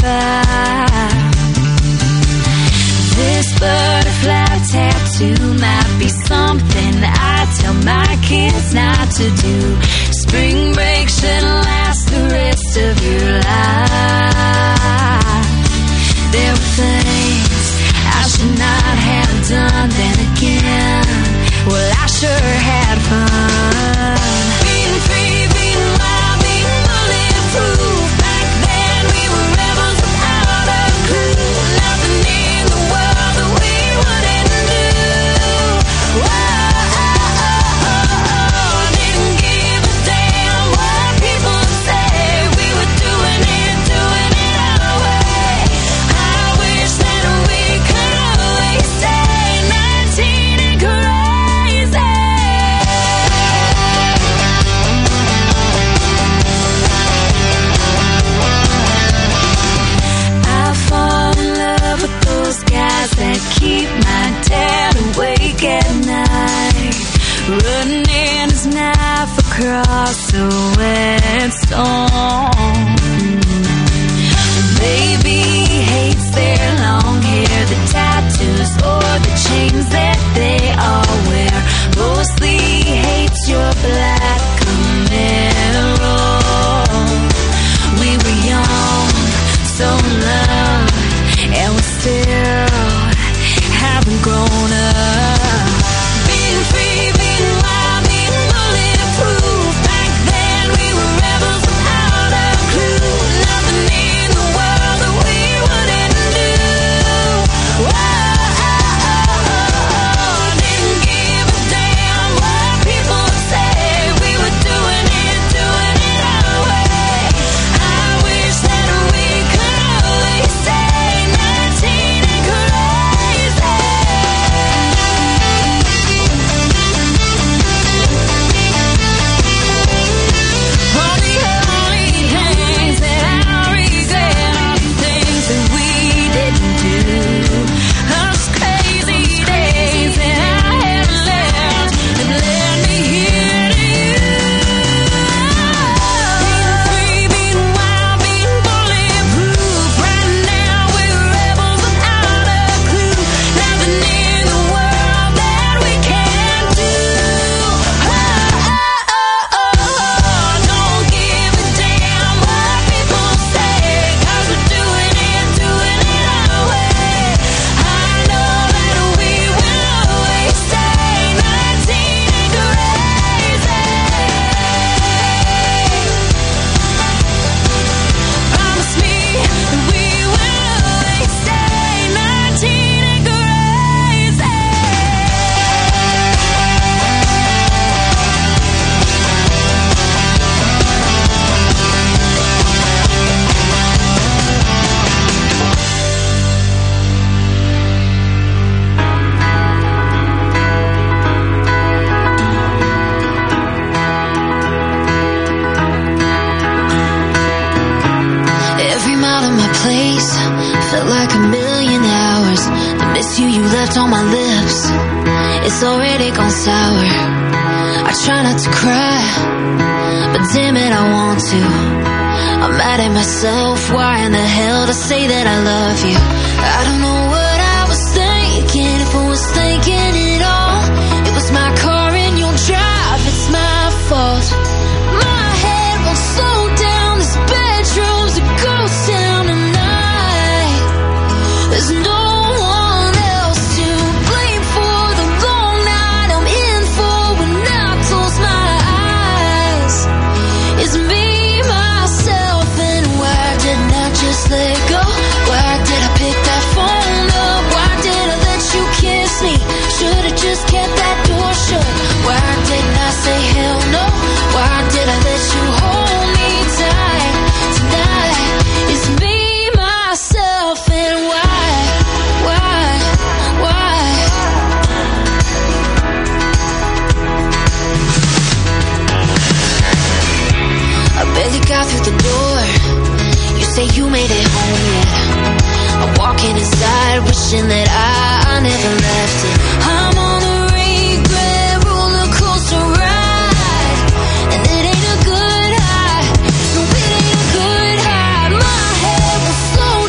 survive. This butterfly tattoo might be something I tell my kids not to do. Spring break should last the rest of your life. There were things I should not have done. Then again, well, I sure had fun. Being free, being wild, being bulletproof. Back then we were rebels without a clue. Nothing in the world that we wouldn't do. Whoa, didn't give a damn what people say. We were doing it our way. I wish that we could always stay 19 and crazy. I fall in love with those guys that keep my dad awake at night, running his knife across the wet stone. Baby hates their long hair, the tattoos or the chains that they all wear. Mostly hates your black Camaro. We were young, so in love, and we still haven't grown up. Being free, being wild, being bulletproof. Back then we were rebels without a clue. Nothing in the world that we wouldn't do. Whoa, didn't give a damn what people say. We were doing it our way. I wish that we could always stay 19 and crazy. All the only things that I regret are the things that we didn't do. Those crazy days that I had left that led me here to you. Being free, being wild, being bulletproof. Right now we're rebels without a clue. Nothing in the world that we can't do. Don't give a damn what people say, 'cause we're doing it our way. I know that we will always stay 19 and crazy. Promise me that we will always stay 19 and crazy. Every mile of my place felt like a million hours. The miss you left on my lips, it's already gone sour. I try not to cry, but damn it, I want to. I'm mad at myself, why in the hell to say that I love you? I don't know what I was thinking, if I was thinking it all. It was my car and your drive, it's my fault. My head won't slow down, this bedroom's a ghost town tonight. There's no one else to blame for the long night I'm in for when I close my eyes. It's me, myself, and why didn't I just let go? Why did I pick that phone up? Why did I let you kiss me? Should've just kept that door shut. Why didn't I say hell no? Why did I let you hold me tight tonight? It's me, myself, and why? I barely got through the door. You say you made it home yet. I'm walking inside, wishing that I never left it. I'm on a regret roller coaster ride, and it ain't a good high. No, it ain't a good high. My head will slow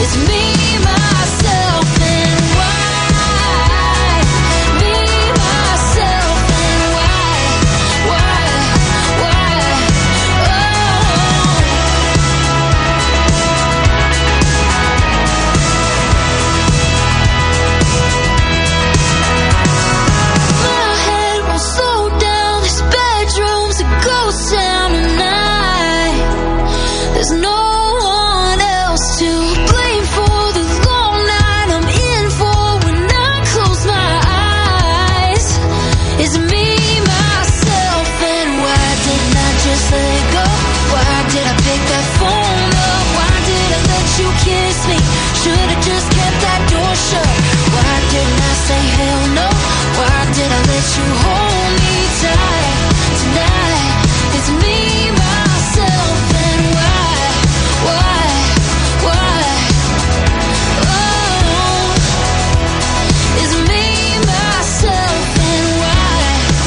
It's me, myself, and why. Me, myself, and why. Oh. My head won't slow down. This bedroom's a ghost town tonight. There's no one else to blame for the long night I'm in for when I close my eyes. It's me, myself, and why didn't I just let it go? Why did I pick that phone up? Why did I let you kiss me? Should've just kept that door shut. Why didn't I say hell no? Why did I let you hold me tight tonight? It's me, myself, and why. Oh, it's me, myself, and why.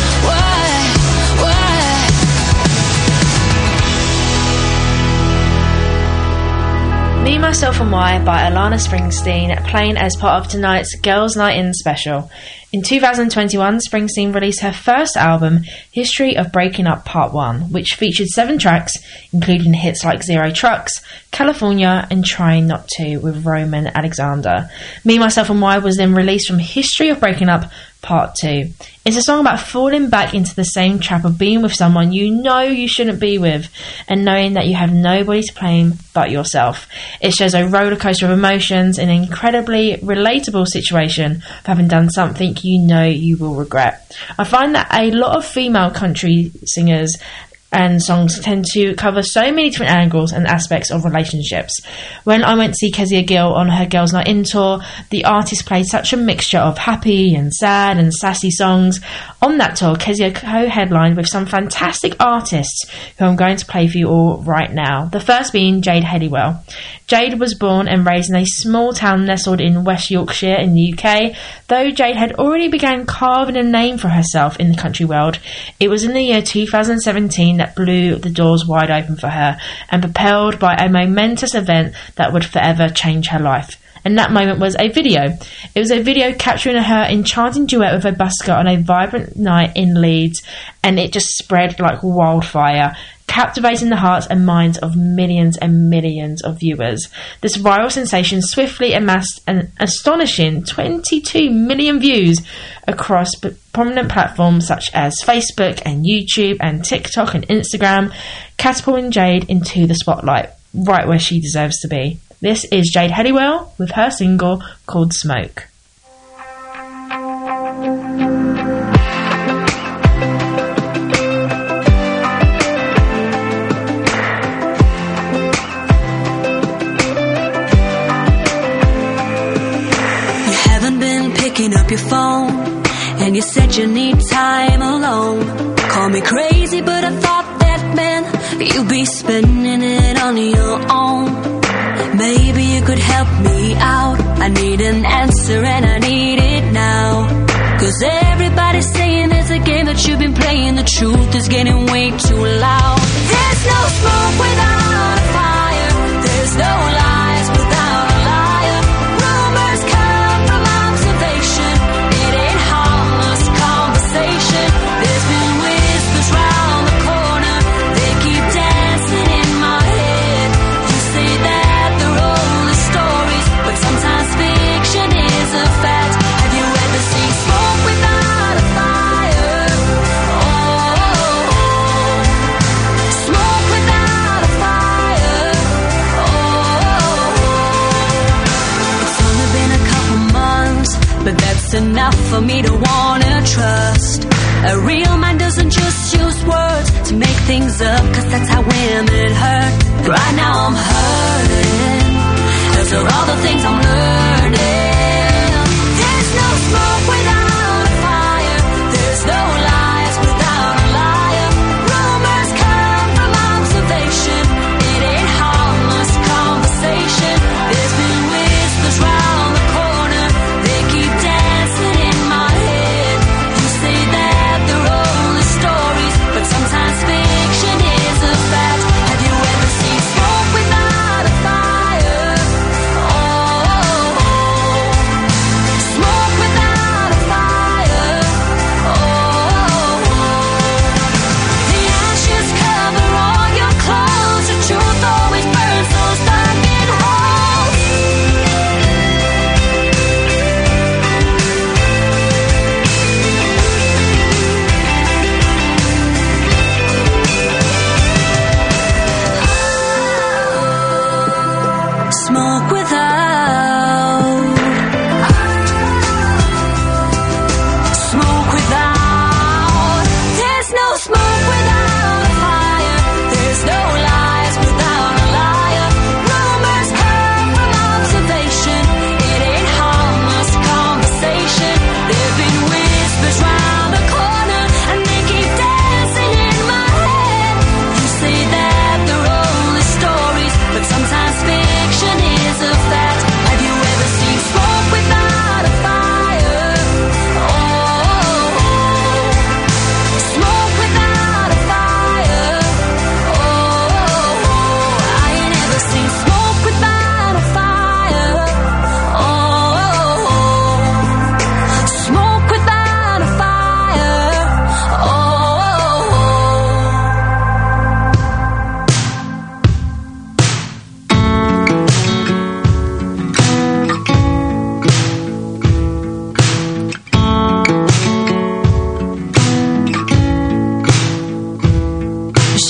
Me, Myself and Why by Alana Springsteen, playing as part of tonight's Girls' Night In special. In 2021, Springsteen released her first album, History of Breaking Up Part 1, which featured 7 tracks, including hits like Zero Trucks, California and Trying Not To with Roman Alexander. Me, Myself and Why was then released from History of Breaking Up Part 2. It's a song about falling back into the same trap of being with someone you know you shouldn't be with and knowing that you have nobody to blame but yourself. It shows a roller coaster of emotions in an incredibly relatable situation of having done something you know you will regret. I find that a lot of female country singers and songs tend to cover so many different angles and aspects of relationships. When I went to see Kezia Gill on her Girls' Night In tour, the artist played such a mixture of happy and sad and sassy songs. On that tour, Kezia co-headlined with some fantastic artists who I'm going to play for you all right now. The first being Jade Helliwell. Jade was born and raised in a small town nestled in West Yorkshire in the UK. Though Jade had already begun carving a name for herself in the country world, it was in the year 2017 that blew the doors wide open for her and propelled by a momentous event that would forever change her life. And that moment was a video. It was a video capturing her enchanting duet with a busker on a vibrant night in Leeds, and it just spread like wildfire, captivating the hearts and minds of millions and millions of viewers. This viral sensation swiftly amassed an astonishing 22 million views across prominent platforms such as Facebook and YouTube and TikTok and Instagram, catapulting Jade into the spotlight, right where she deserves to be. This is Jade Helliwell with her single called Smoke. Up your phone, and you said you need time alone. Call me crazy, but I thought that meant you'd be spending it on your own. Maybe you could help me out. I need an answer and I need it now. 'Cause everybody's saying it's a game that you've been playing. The truth is getting way too loud. There's no smoke without a fire. There's no lies without a liar. Rumors come from observation. It ain't harmless conversation. There's been whispers round the corner. They keep dancing in my head. You say that they're only stories, but sometimes fiction is a fact. Have you ever seen smoke without a fire? Oh, smoke without a fire. Oh, it's only been a couple months, but that's enough for me to wanna trust. A real man doesn't just use words to make things up, 'cause that's how women hurt. Right now I'm hurting, 'cause of all the things I'm learning. There's no smoke without a fire. There's no lies without a liar. Rumors come from observation. It ain't harmless conversation. There's been whispers round the corner. They keep dancing in my head. You say that they're only stories, but sometimes fiction is a fact. Have you ever seen smoke without a fire? Oh,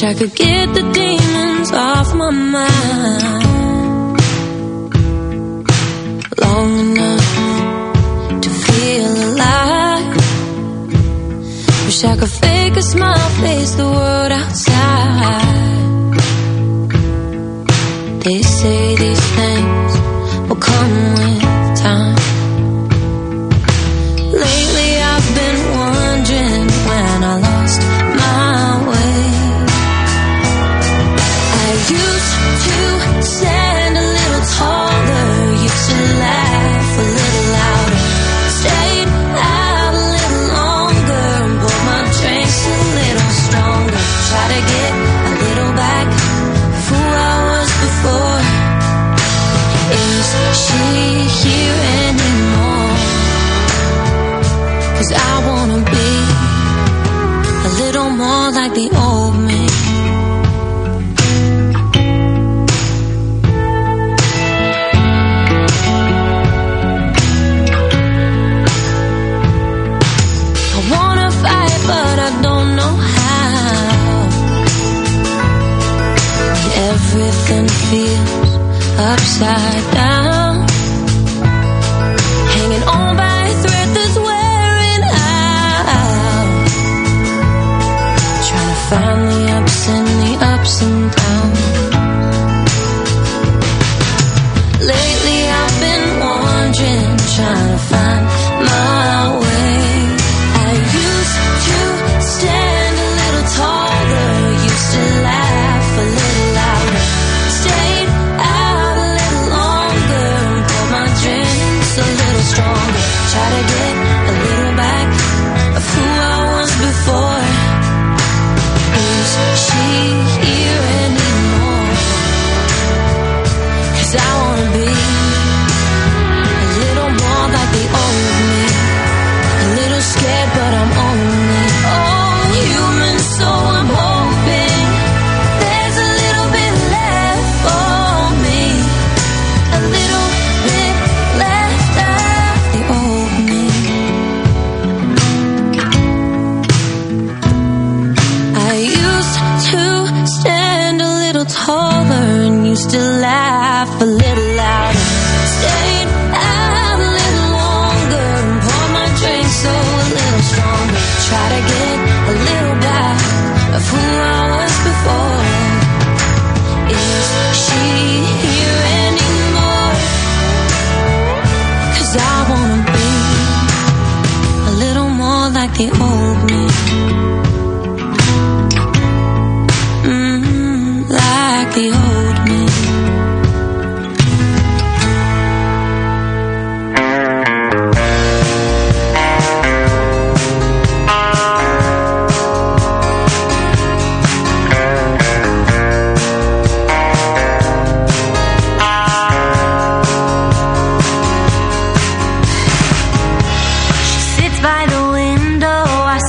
I could get the demons off my mind long enough to feel alive. Wish I could fake a smile, face the world outside. They say these things will come with time. Lately I've been wondering when I lost my way. I used to stand a little taller, used to laugh a little louder, stayed out a little longer, and pulled my drinks a little stronger. Try to get a little back of who I was before. Is she here anymore? 'Cause I wanna be a little more like the old me. I wanna fight, but I don't know how. Everything feels upside down, hanging on by a thread that's wearing out. Trying to find the ups and downs. Lately I've been wandering, trying to find my way. I used to stand a little taller, used to laugh a little louder, stayed out a little longer, and pulled my drinks a little stronger. Try to get a little back of who I was before. Is she here anymore? 'Cause I wanna be a little more like the old me. A little scared, but I'm only human, so I'm hoping there's a little bit left for me. A little bit left of the old me. I used to stand a little taller and used to laugh a little louder, stayed out a little longer, and poured my drink so a little stronger. Try to get a little back of who I was before. Is she here anymore? 'Cause I wanna be a little more like the old me. Like the old me. She sits by the window, I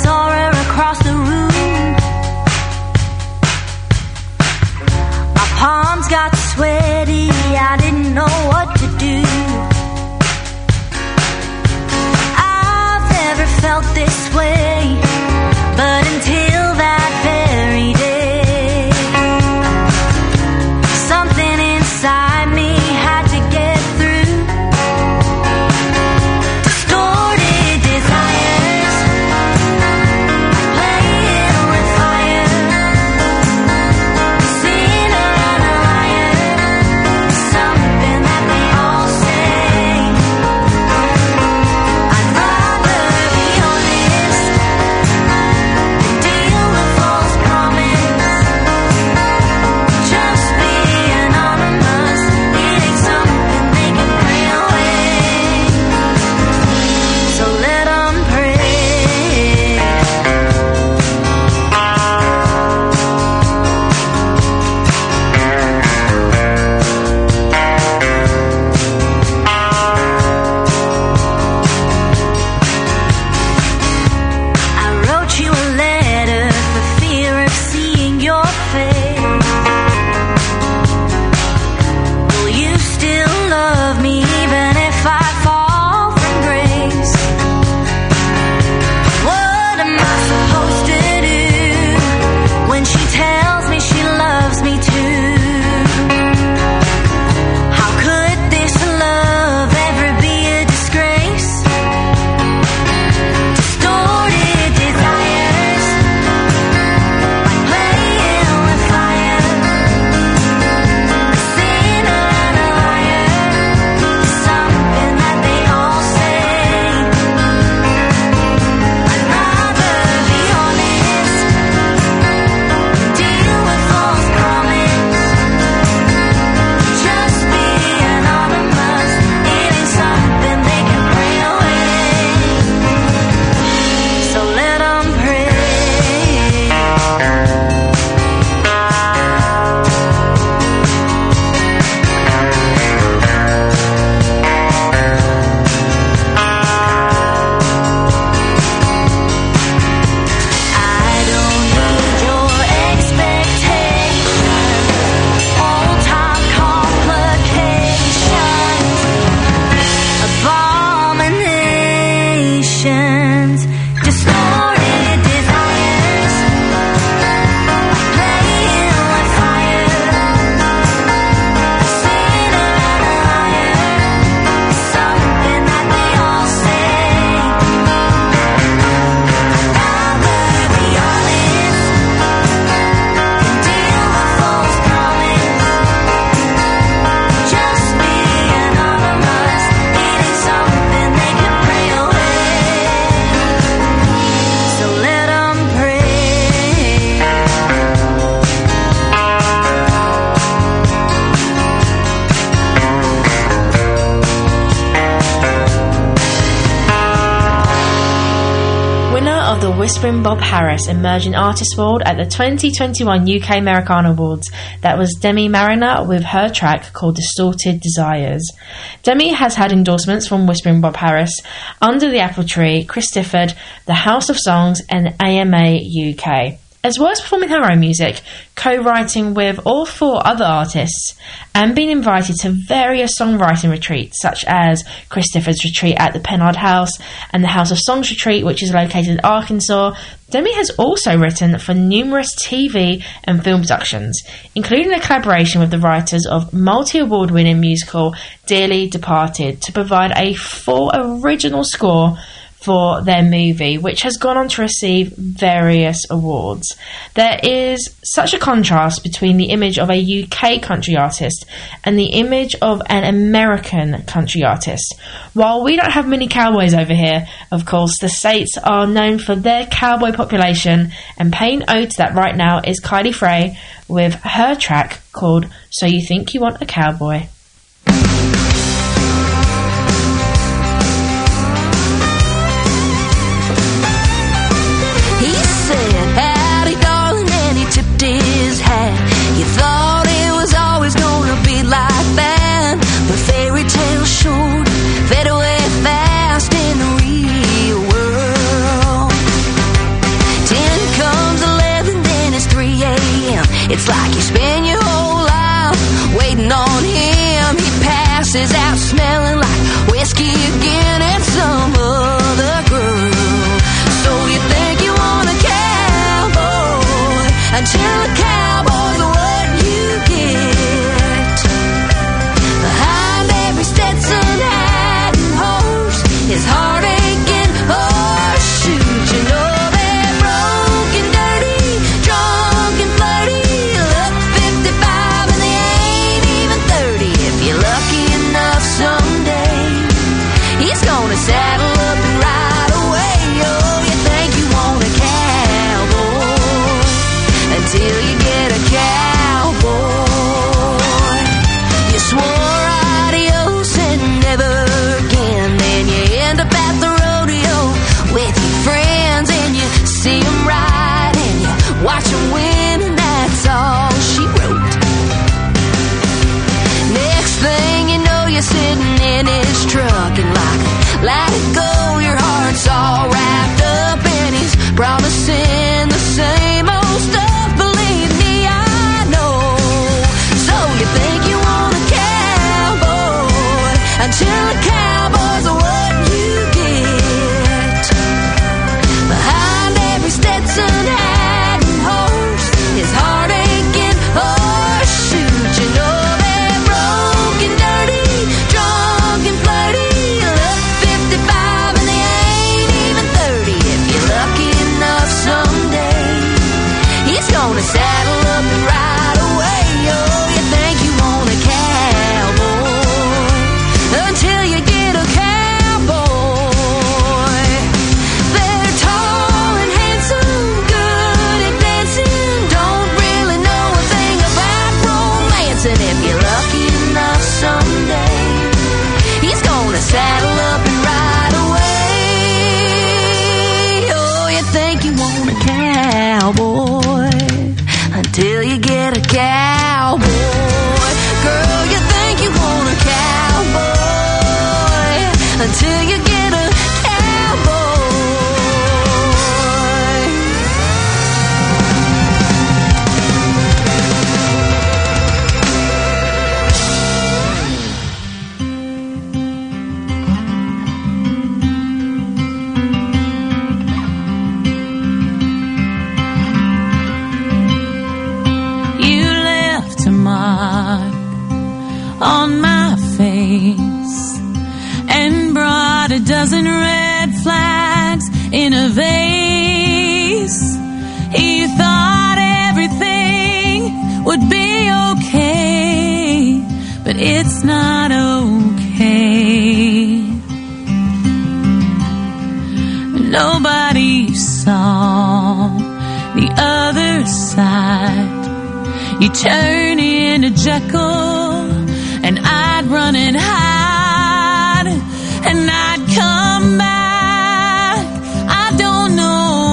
of the Whispering Bob Harris Emerging Artist Award at the 2021 UK Americana Awards. That was Demi Mariner with her track called Distorted Desires. Demi has had endorsements from Whispering Bob Harris, Under the Apple Tree, Chris Difford, The House of Songs and AMA UK. As well as performing her own music, co-writing with all 4 other artists, and being invited to various songwriting retreats such as Chris Difford's retreat at the Pennard House and the House of Songs retreat, which is located in Arkansas, Demi has also written for numerous TV and film productions, including a collaboration with the writers of multi-award-winning musical Dearly Departed to provide a full original score for their movie, which has gone on to receive various awards. There is such a contrast between the image of a UK country artist and the image of an American country artist. While we don't have many cowboys over here, of course, the States are known for their cowboy population, and paying ode to that right now is Kylie Frey with her track called So You Think You Want a Cowboy. His hat. You thought it was always gonna be like that, but fairy tale short fade away fast in the real world. 10 comes 11, then it's 3 a.m. It's like you spend your whole life waiting on him. He passes out smelling like whiskey again and some other girl. So you think you want a cowboy until a cowboy's what you get. Behind every Stetson hat and horse, his heart aching horseshoes. You know they're broken, dirty, drunk and flirty. Look 55 and they ain't even 30. If you're lucky enough someday, he's gonna saddle up and ride away. Oh, you think you want a cowboy until you get a cowboy. You swore adios and never again. Then you end up at the rodeo with your friends, and you see them ride and you watch them win, and that's all she wrote. Next thing you know, you're sitting in his truck, and like let it go, your heart's all wrapped up, and he's promising the same old stuff. Believe me, I know. So you think you want a cowboy until a cowboy's what you get. Behind every Stetson hat and horse, his heart aching horseshoes. You know they're broken, dirty, drunk and flirty. Look 55 and they ain't even 30. If you're lucky enough someday, he's gonna saddle up and ride away. Oh, you think you want a cowboy until you get a cowboy. They're tall and handsome, good at dancing, don't really know a thing about romance. And if you're lucky enough someday, he's gonna saddle up and ride away. Oh, you think you want a cowboy until you get a cowboy. Girl, you think you want a cowboy until you get a cowboy. You left a mark on my face and brought a dozen red flags in a vase. You thought everything would be okay, but it's not okay. Nobody saw the other side. You turn into Jekyll, and I'd run and hide, and I'd come back. I don't know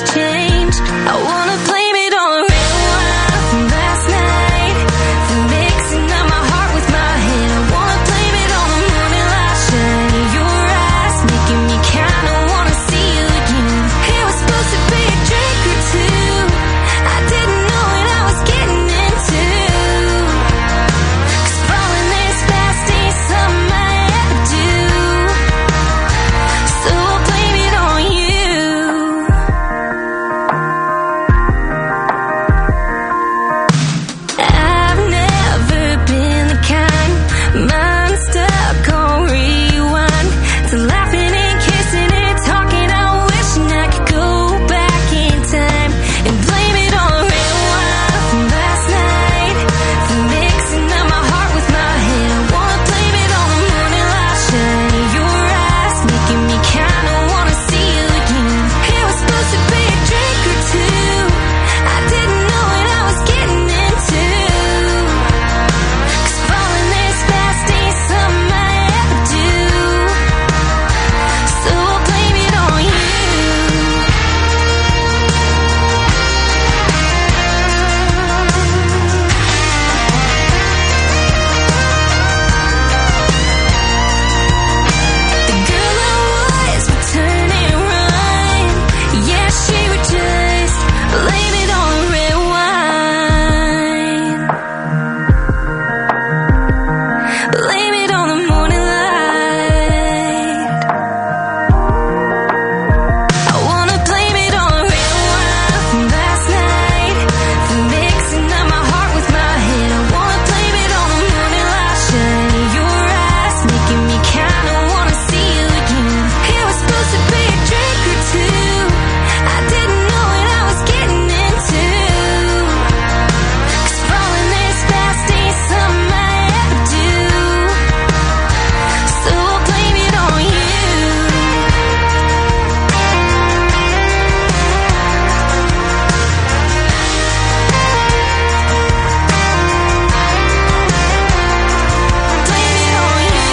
changed. I wanna blame it on red wine from last night, for mixing up my heart with my head. I wanna blame it on the morning light shining your eyes, making me kinda wanna see you again. It was supposed to be a drink or two, I didn't know what I was getting into, 'cause falling this fast ain't something I ever do, so I'll blame it on you. I've never been the kind, mind stuck on rewind, to laughing and kissing and talking. I wishing I could go back in time and blame it on red wine from last night, for mixing up my heart with my head. I wanna blame it on the morning light shining your eyes, making me kinda wanna see you again. It was supposed to be a drink or two, I didn't know what I was getting into, 'cause falling this fast ain't something I ever do, so I'll blame it on you. The girl I was would turn and run, yeah, she would just blame it on red wine, blame it on the morning light. I wanna blame it on red wine from last night, for mixing up my heart with my head. I wanna blame it on the morning light shining your eyes, making me kinda wanna see you again. It was supposed to be a drink or two, I didn't know what I was getting into, 'cause falling this fast ain't something I ever do, so I'll blame it on you. Blame it on you.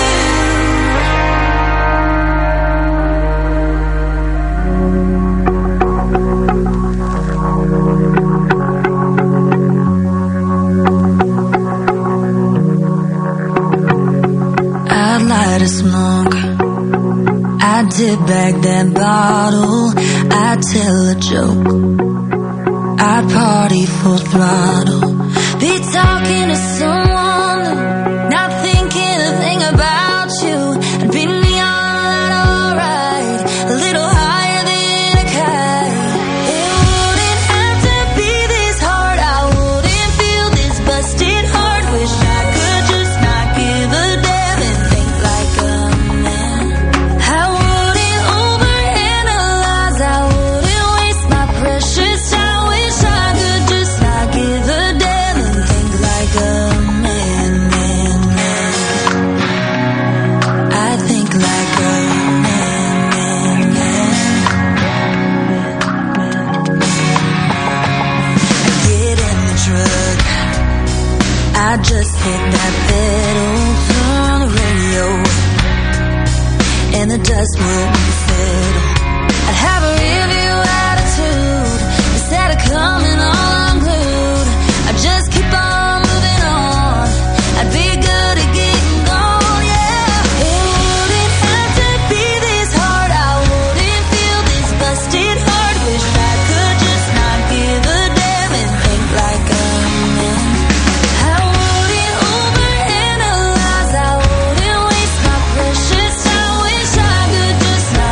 I'd light a smoke, I'd dip back that bottle, I'd tell a joke, I'd party full throttle, be talking to someone, not thinking a thing about you, I'd be neon alright, a little higher than a kite. It wouldn't have to be this hard, I wouldn't feel this busted heart. Wish I could just not give a damn and think like a man. I wouldn't overanalyze, I wouldn't waste my precious time. Wish I could just not give a damn and think like a man, man, man. I think like a man, man, man. I get in the truck, I just hit that pedal, turn the radio, and the dust wouldn't settle. I'd have a review attitude instead of coming all unglued. I'd just keep on moving on, I'd be good at getting gone, yeah. It wouldn't have to be this hard, I wouldn't feel this busted heart. Wish I could just not give a damn and think like a man. I wouldn't overanalyze, I wouldn't waste my precious time. Wish I could just not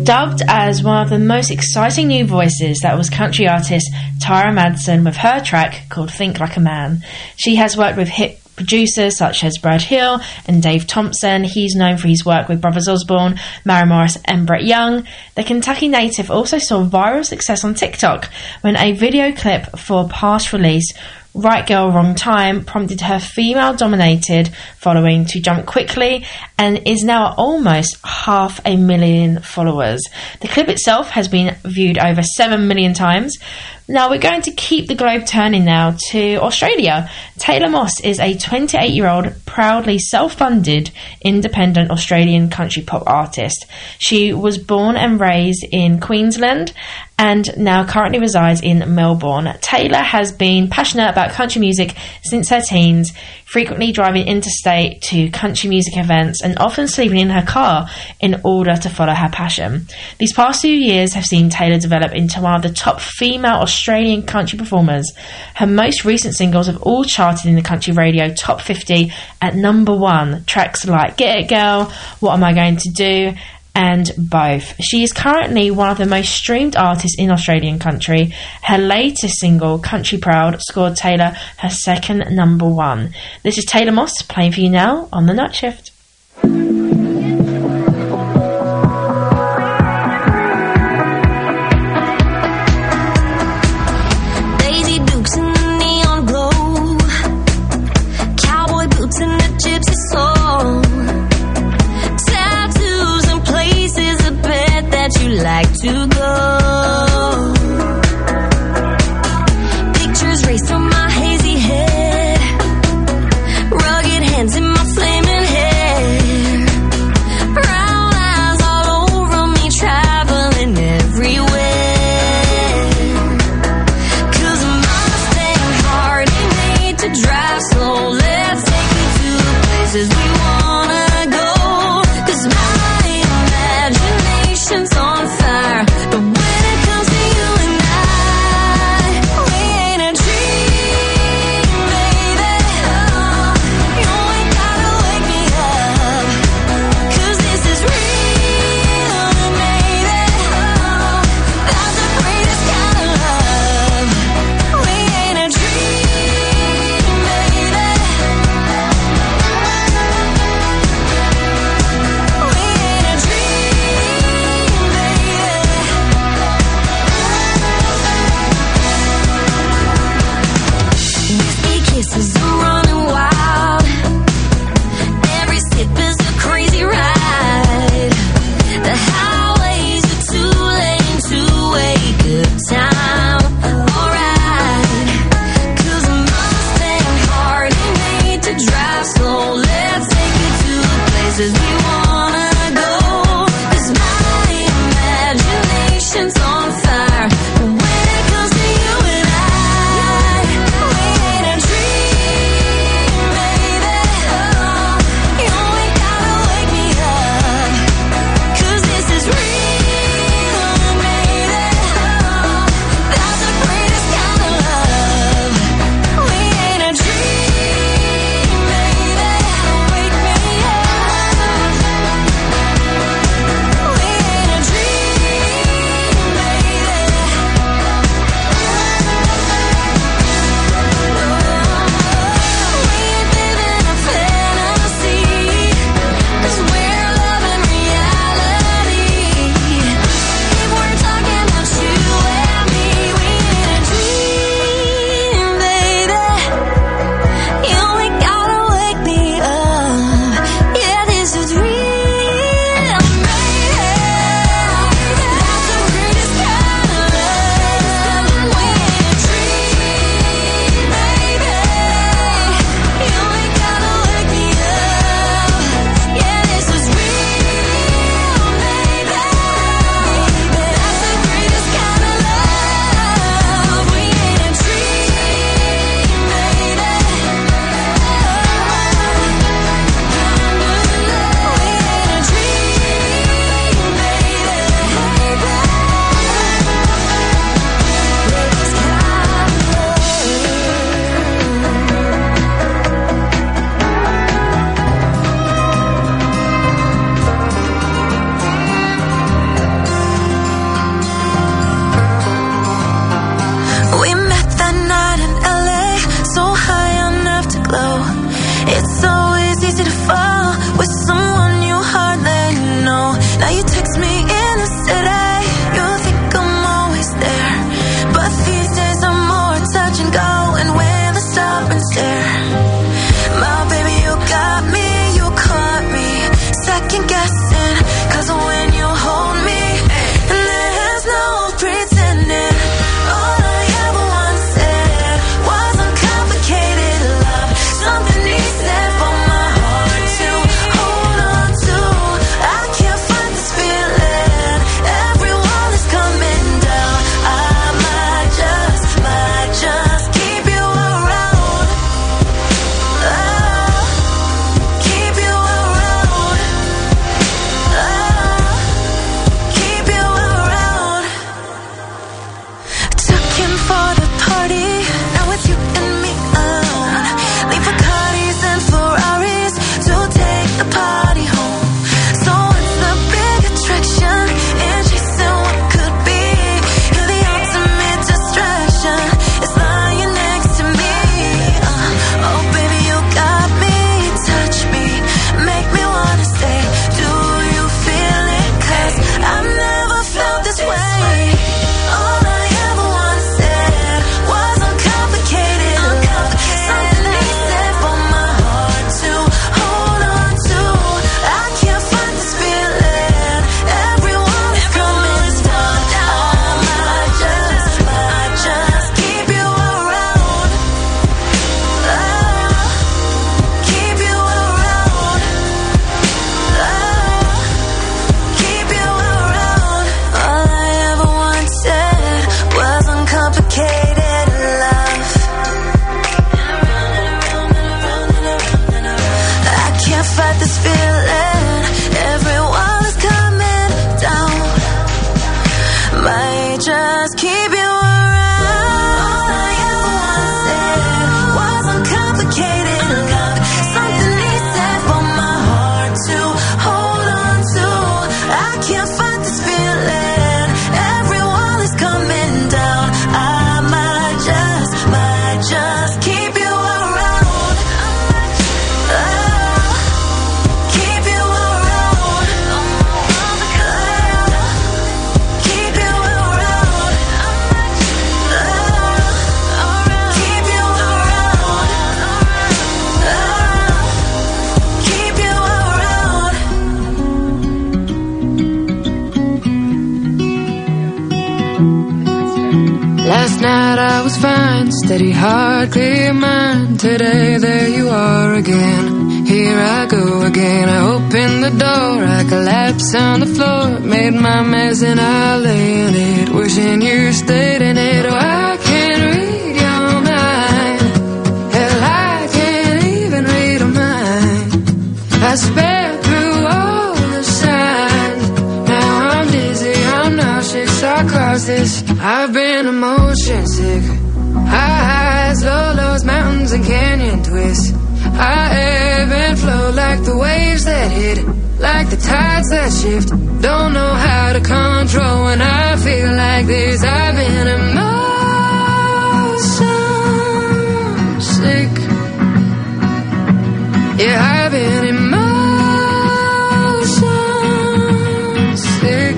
Dubbed as one of the most exciting new voices, that was country artist Tyra Madsen with her track called Think Like a Man. She has worked with hit producers such as Brad Hill and Dave Thompson. He's known for his work with Brothers Osborne, Maren Morris and Brett Young. The Kentucky native also saw viral success on TikTok when a video clip for past release Right Girl, Wrong Time prompted her female-dominated following to jump quickly and is now at almost 500,000 followers. The clip itself has been viewed over 7 million times. Now we're going to keep the globe turning now to Australia. Taylor Moss is a 28-year-old, proudly self-funded, independent Australian country pop artist. She was born and raised in Queensland and now currently resides in Melbourne. Taylor has been passionate about country music since her teens, frequently driving interstate to country music events and often sleeping in her car in order to follow her passion. These past few years have seen Taylor develop into one of the top female Australian country performers. Her most recent singles have all charted in the country radio top 50 at number 1. Tracks like Get It Girl, What Am I Going to Do, and Both. She is currently one of the most streamed artists in Australian country. Her latest single, Country Proud, scored Taylor her second number 1. This is Taylor Moss playing for you now on The Night Shift. Like to go. Pictures race through my hazy head, rugged hands in my flaming hair, brown eyes all over me, traveling everywhere. 'Cause Mustang heart ain't made to drive slow. Let's take me to the places we wanna go. 'Cause my imagination's on fire. The night I was fine, steady heart, clear mind. Today there you are again, here I go again. I open the door, I collapse on the floor, made my mess and I lay in it, wishing you stayed in it. Oh, I can't read your mind, hell I can't even read a mind. I sped through all the signs, now I'm dizzy, I'm nauseous, I cross this. I've been emotion sick, high highs, low lows, mountains and canyon twists. I ebb and flow like the waves that hit, like the tides that shift. Don't know how to control when I feel like this. I've been emotion sick. Yeah, I've been emotion sick.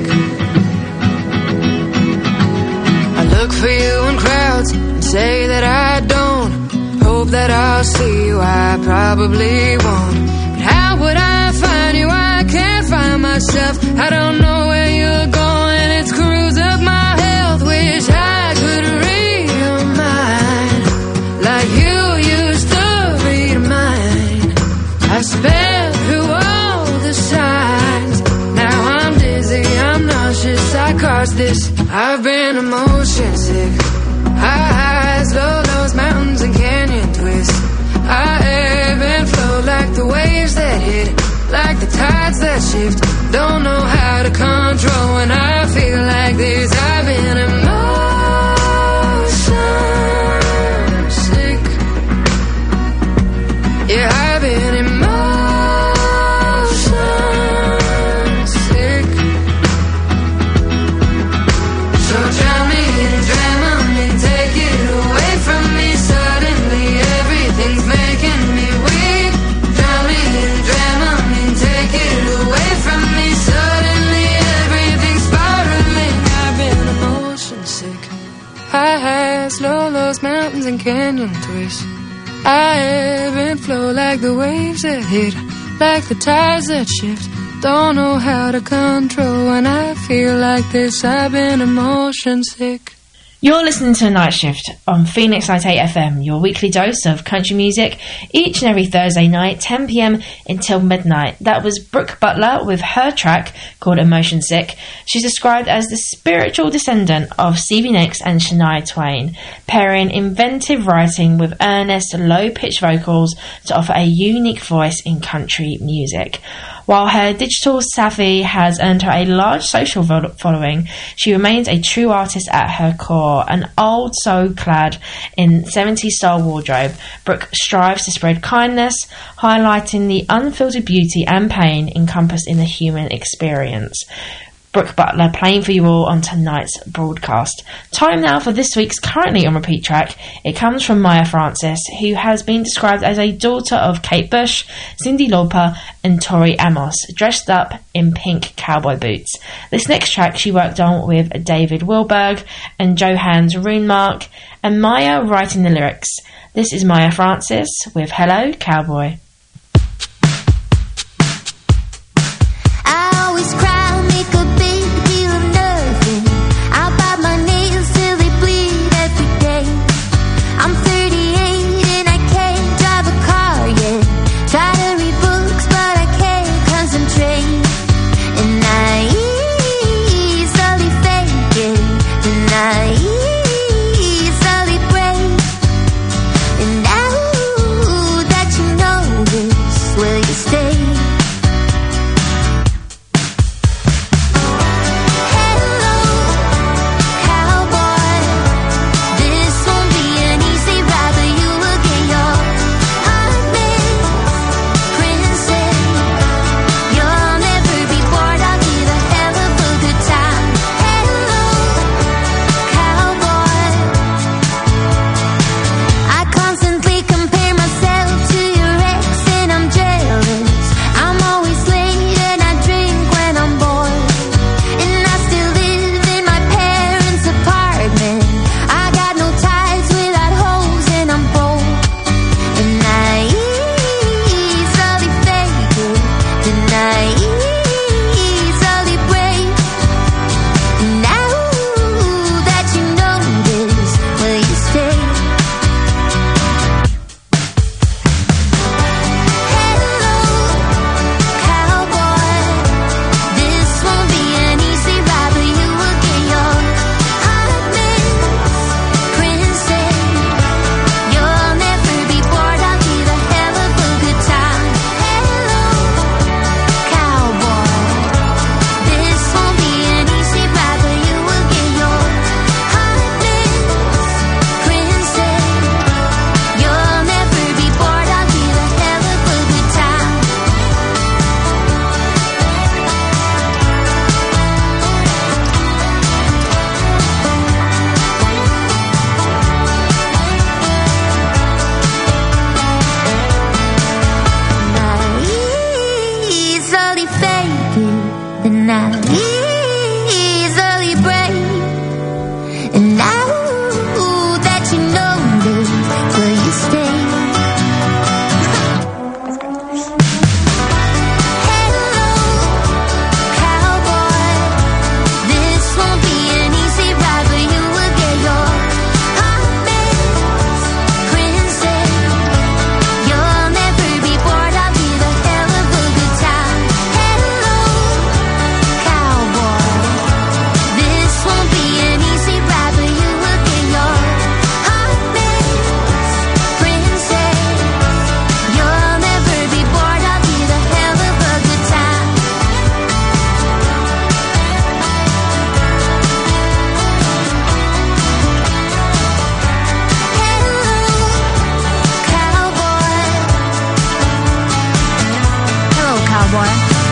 I look for you in crowds and say that I don't. Hope that I'll see you, I probably won't. But how would I find you? I can't find myself. I don't know where you're going. It screws up my health. Wish I could read your mind like you used to read mine. I sped through all the signs, now I'm dizzy, I'm nauseous, I caused this. I've been emotion sick, high highs, low lows, mountains and canyon twists. I ebb and flow like the waves that hit, like the tides that shift. Don't know how to control when I feel like this. I've been emotion sick. Yeah, I've been emotion sick. So drown me in drama and take it away from me. Suddenly everything's making me weak. Drown me in drama and take it away from me. Suddenly everything's spiraling. I've been emotion sick. High highs, low lows, mountains and canyon twists. I ebb and flow like the waves that hit, like the tides that shift. Don't know how to control when I feel like this. I've been emotion sick. You're listening to Night Shift on Phoenix 98 FM, your weekly dose of country music, each and every Thursday night, 10 p.m. until midnight. That was Brooke Butler with her track called Emotion Sick. She's described as the spiritual descendant of Stevie Nicks and Shania Twain, pairing inventive writing with earnest, low-pitched vocals to offer a unique voice in country music. While her digital savvy has earned her a large social following, she remains a true artist at her core. An old soul clad in 70s style wardrobe, Brooke strives to spread kindness, highlighting the unfiltered beauty and pain encompassed in the human experience. Brooke Butler playing for you all on tonight's broadcast. Time now for this week's currently on repeat track. It comes from Maya Francis, who has been described as a daughter of Kate Bush, Cyndi Lauper and Tori Amos, dressed up in pink cowboy boots. This next track she worked on with David Wilberg and Johannes Runemark, and Maya writing the lyrics. This is Maya Francis with Hello Cowboy. I always cry. Slowly break, and now that you know not easily break. And now that you know this, will you stay? Hello, cowboy. This won't be an easy ride, but you will get your heart made. Princess, you'll never be bored. I'll be the hell of a good time. Hello, cowboy. This won't be an easy ride, but you will get your heart made. Princess, you'll never be bored. I'll be the hell of a good time. Hello, cowboy.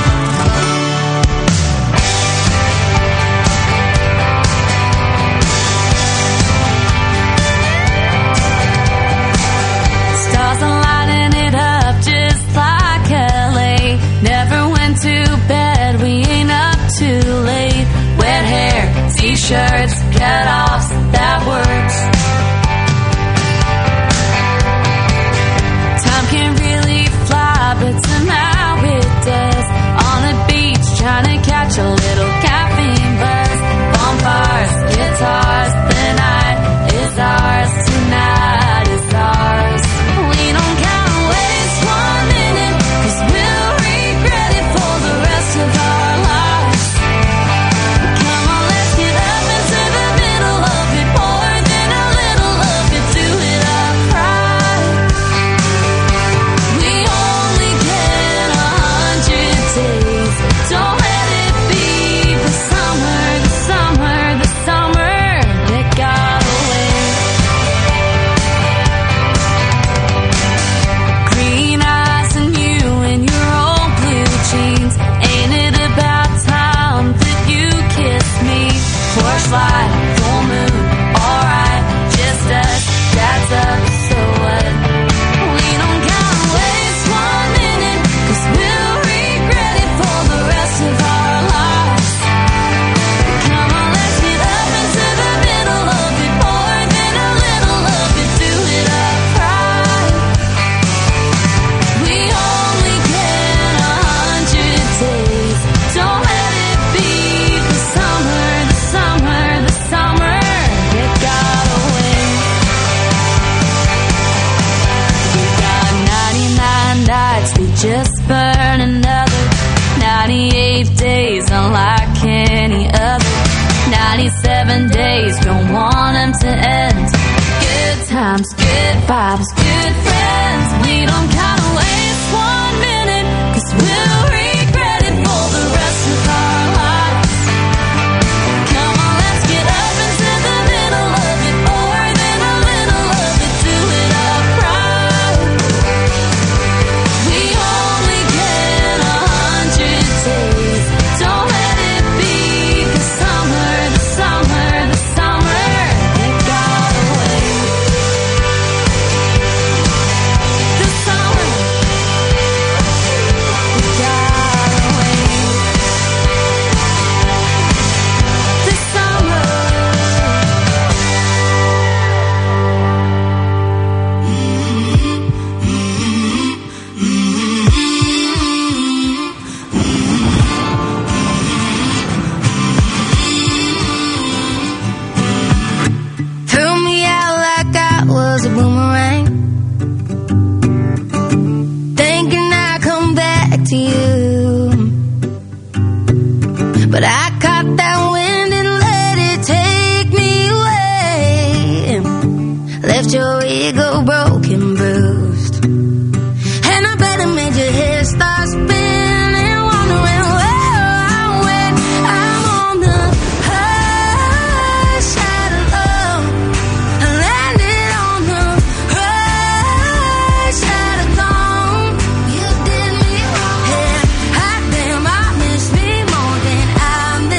Stars are lighting it up just like LA. Never went to bed, we ain't up too late. Wet hair, t-shirts, cut-offs, that works. Time can really fly, but somehow it does. On the beach, trying to catch a little caffeine buzz. Bonfires, guitars, the night is ours. Tonight is ours. We don't gotta waste 1 minute, 'cause we'll regret it for the rest of our lives. Come on, let's get up into the middle of it. More than a little of it, do it upright. We only get 100 days. Don't let it be the summer, the summer, the summer that got away. Green eyes and you in your old blue jeans. Ain't it about time that you kiss me? Porch light, full moon, alright, just us, that's up, so what? We don't gotta waste 1 minute, 'cause we'll regret it for the rest of our lives. Come on, let's get up into the middle of it. More than a little of it, do it upright. We only get 100 days. Don't let it be the summer, the summer, the summer that got away. We got 99 nights, we just burn another. 98 days, unlike any other. 97 days, don't want them to end. Good times, good vibes, good friends. We don't gotta waste 1 minute, 'cause we'll regret it for the rest of our lives. Come on, let's get up into the middle of it. More than a little of it, do it upright. We only get 100 days. Don't let it be the summer, the summer, the summer that got away. The summer that got away. The summer. Threw me out like I was a boomerang, thinking I'd come back to you. But I caught that wind and let it take me away. Left your ego broken, bruised, and I bet it made your head start spinning, wondering where I went. I'm on the high side of love. I landed on the right side of dawn. You did me wrong. Yeah, hot damn, I miss me more than I'm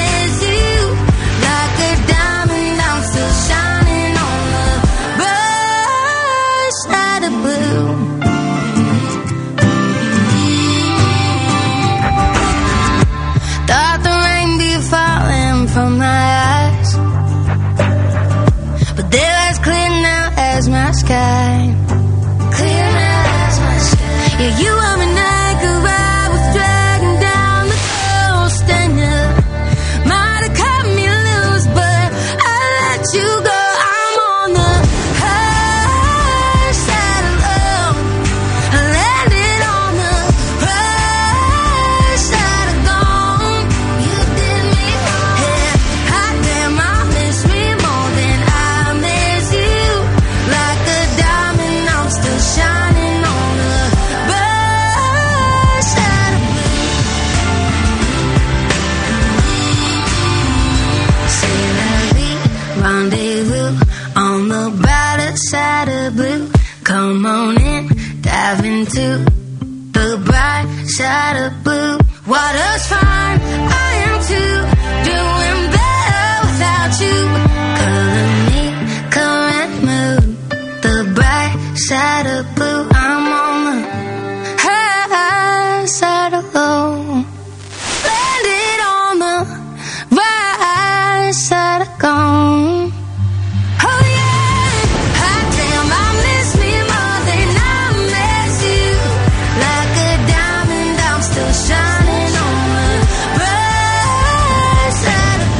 rendezvous on the brighter side of blue. Come on in, dive into the bright side of blue. Water's fine, I am too, doing better without you. Color me, current mood, the bright side of blue. I'm on the high side of low, landed on the right side of gone. Oh yeah, hot damn, I miss me more than I miss you. Like a diamond, I'm still shining on the bright side of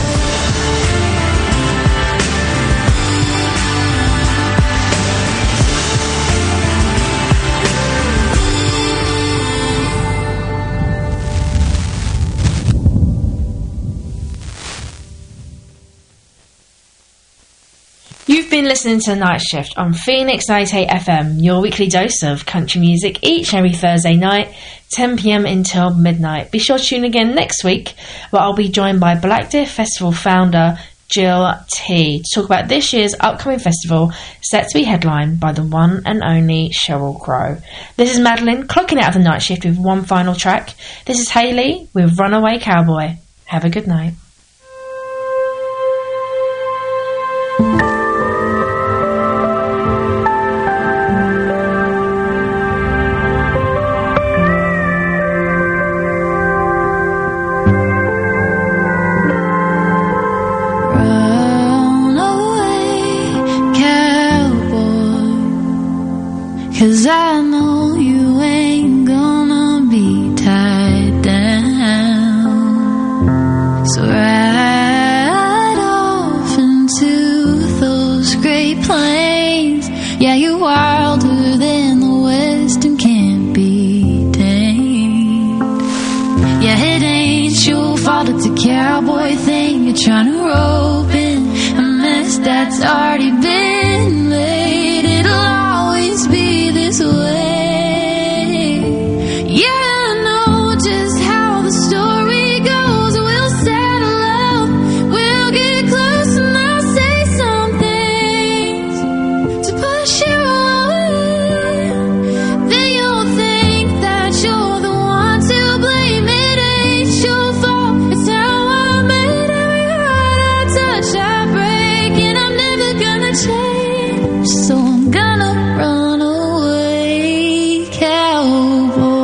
You've been listening to Night Shift on Phoenix 98 FM, your weekly dose of country music each and every Thursday night, 10 p.m. until midnight. Be sure to tune again next week, where I'll be joined by Black Deer Festival founder Jill T. to talk about this year's upcoming festival, set to be headlined by the one and only Sheryl Crow. This is Madeline, clocking out of the Night Shift with one final track. This is Hayley with Runaway Cowboy. Have a good night. Cause I know you ain't gonna be tied down. So ride off into those great plains. Yeah, you're wilder than the West and can't be tamed. Yeah, it ain't your fault, it's a cowboy thing. You're trying to rope in a mess that's already been laid. It'll always be this way. Yeah, I know just how the story goes. We'll settle up, we'll get close, and I'll say some things to push you away. Then you'll think that you're the one to blame. It ain't your fault, it's how I made every heart I touch I break, and I'm never gonna change. So I'm gonna run away, cowboy.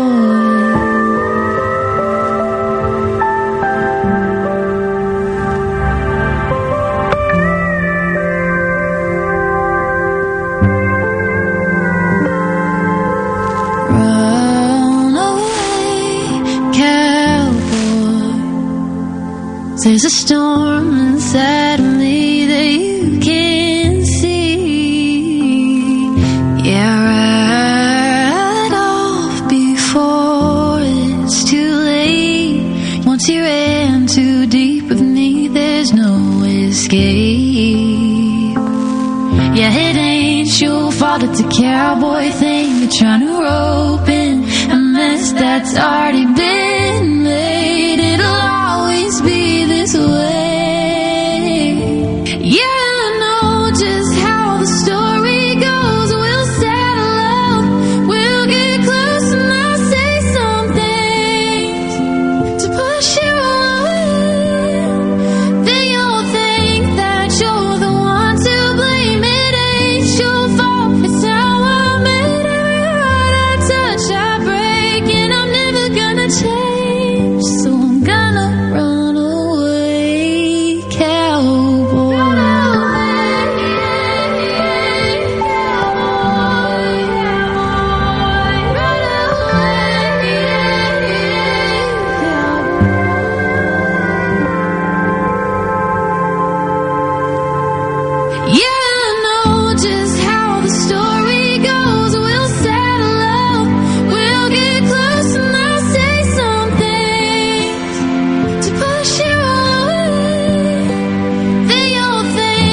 Run away, cowboy. There's a storm inside of me that you can't see. Yeah, right off before it's too late. Once you ran too deep with me, there's no escape. Yeah, it ain't your fault, it's a cowboy thing. You're trying to rope in a mess that's already been made.